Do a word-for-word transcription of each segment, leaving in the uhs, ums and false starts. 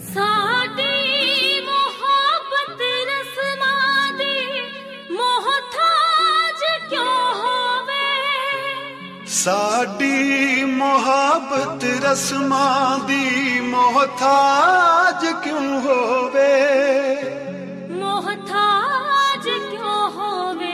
ਸਾਡੀ ਮੁਹੱਬਤ ਰਸਮਾਂ ਦੀ ਮੁਹਤਾਜ ਕਿਉਂ ਹੋਵੇ, ਮੁਹਤਾਜ ਕਿਉਂ ਹੋਵੇ।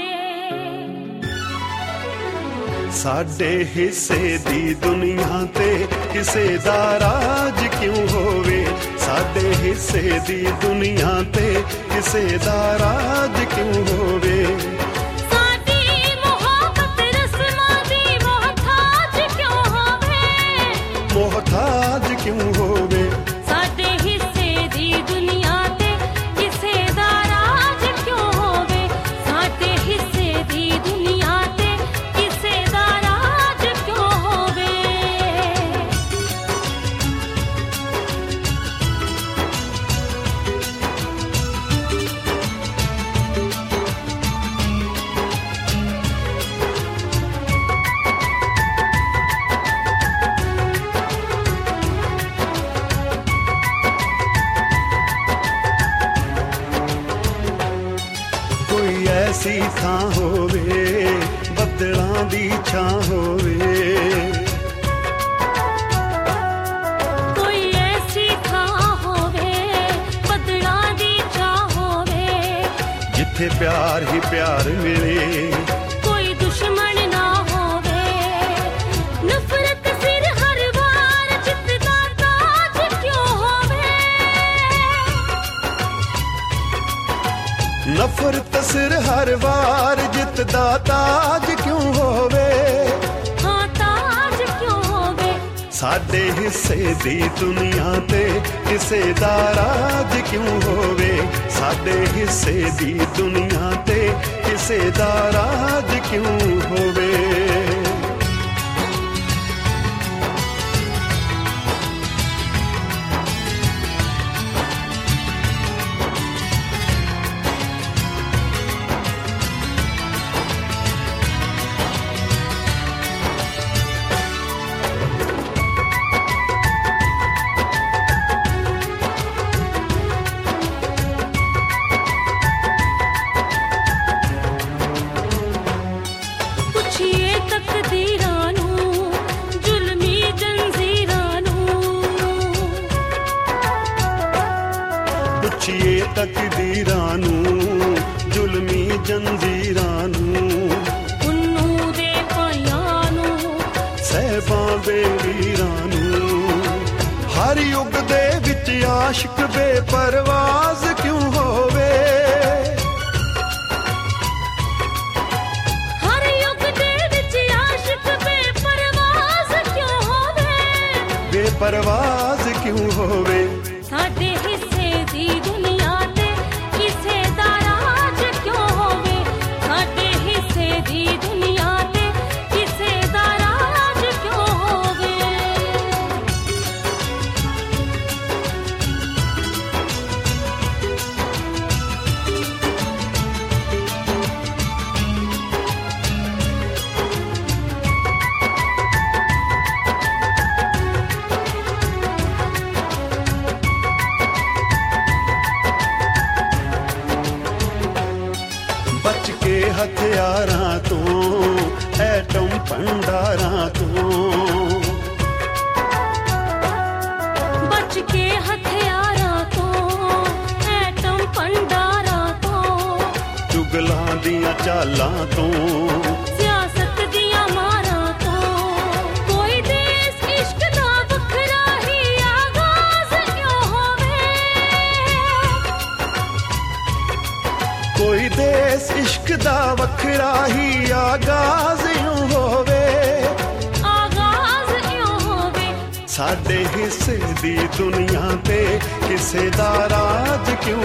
ਸਾਡੇ ਹਿੱਸੇ ਦੀ ਦੁਨੀਆ ਤੇ ਕਿਸੇ ਦਾ ਰਾਜ ਕਿਉਂ ਹੋਵੇ, ਸਾਡੇ ਹਿੱਸੇ ਦੀ ਦੁਨੀਆ ਤੇ ਕਿਸੇ ਦਾ ਰਾਜ ਕਿਉਂ ਹੋਵੇ। ਮੁਹਤਾਜ ਕਿਉਂ ਹੋਵੇ, ਸਾਡੇ ਹਿੱਸੇ ਦੀ ਦੁਨੀਆ ਤੇ ਕਿਸੇ ਦਾ ਰਾਜ ਕਿਉਂ ਹੋਵੇ, ਸਾਡੇ ਹਿੱਸੇ ਦੀ ਦੁਨੀਆ ਤੇ ਕਿਸੇ ਦਾ ਰਾਜ ਕਿਉਂ ਹੋਵੇ। ਐਸੀ ਥਾਂ ਹੋਵੇ ਬੱਦਲਾਂ ਦੀ ਛਾਂ ਹੋਵੇ, ਕੋਈ ਐਸੀ ਥਾਂ ਹੋਵੇ ਬੱਦਲਾਂ ਦੀ ਛਾਂ ਹੋਵੇ, ਜਿੱਥੇ ਪਿਆਰ ਹੀ ਪਿਆਰ ਮਿਲੇ, ਕੋਈ ਦੁਸ਼ਮਣ ਨਾ ਹੋਵੇ। ਨਫ਼ਰਤ ਸਿਰ ਹਰ ਵਾਰ ਜਿੱਤਦਾ ਤਾਜ ਕਿਉਂ ਹੋਵੇ, ਨਫ਼ਰਤ ਸਿਰ ਹਰ ਵਾਰ ਜਿੱਤਦਾ ਤਾਜ ਕਿਉਂ ਹੋਵੇ। ਹਾਂ ਤਾਜ ਕਿਉਂ ਹੋਵੇ, ਸਾਡੇ ਹਿੱਸੇ ਦੀ ਦੁਨੀਆ ਤੇ ਕਿਸੇ ਦਾ ਰਾਜ ਕਿਉਂ ਹੋਵੇ, ਸਾਡੇ ਹਿੱਸੇ ਦੀ ਦੁਨੀਆ ਤੇ ਕਿਸੇ ਦਾ ਰਾਜ ਕਿਉਂ ਹੋਵੇ। ਤਕਦੀਰਾਂ ਨੂੰ ਜ਼ੁਲਮੀ ਜੰਜ਼ੀਰਾਂ ਨੂੰ, ਪੁੱਛੀਏ ਤਕਦੀਰਾਂ ਨੂੰ ਜ਼ੁਲਮੀ ਜੰਜ਼ੀਰਾਂ ਨੂੰ, ਪੁੰਨੂੰ ਦੇ ਪਾਇਆਂ ਨੂੰ ਸਹਿਬਾਂ ਦੇ ਵੀਰਾਂ ਨੂੰ। ਹਰ ਯੁੱਗ ਦੇ ਵਿੱਚ ਆਸ਼ਿਕ ਬੇਪਰਵਾਜ਼ ਕਿਉਂ ਹੋਵੇ, ਬੇਪਰਵਾਜ਼ ਕਿਉਂ ਹੋਵੇ। ਸਾਡੇ ਹਿੱਸੇ ਦੀ ਦੁਨੀਆ ਤੇ ਕਿਸੇ ਦਾ ਰਾਜ ਕਿਉਂ ਹੋਵੇ, ਸਾਡੇ ਹਿੱਸੇ ਦੀ ਦੁਨੀਆ ਤੇ ਕਿਸੇ ਦਾ ਰਾਜ ਕਿਉਂ ਹੋਵੇ। ਬਚ ਕੇ ਹਥਿਆਰਾਂ ਤੋਂ, ਐਟਮ ਭੰਡਾਰਾਂ ਤੋਂ, ਬਚ ਕੇ ਹਥਿਆਰਾਂ ਤੋਂ, ਐਟਮ ਭੰਡਾਰਾਂ ਤੋਂ, ਚੁਗਲਾਂ ਦੀਆਂ ਚਾਲਾਂ ਤੋਂ, ਸਿਆਸਤ ਦੀਆਂ ਮਾਰਾਂ ਤੋਂ। ਕੋਈ ਦੇਸ਼ ਇਸ਼ਕ ਦਾ ਵੱਖਰਾ ਹੀ ਆਗਾਜ਼ ਕਿਉਂ ਹੋਵੇ, ਕੋਈ ਦੇਸ਼ ਇਸ਼ਕ ਦਾ ਵੱਖਰਾ ਹੀ ਆਗਾਜ਼ ਇਉਂ ਹੋਵੇ, ਆਗਾਜ਼ ਇਉਂ ਹੋਵੇ। ਸਾਡੇ ਹਿੱਸੇ ਦੀ ਦੁਨੀਆ ਤੇ ਕਿਸੇ ਦਾ ਰਾਜ ਕਿਉਂ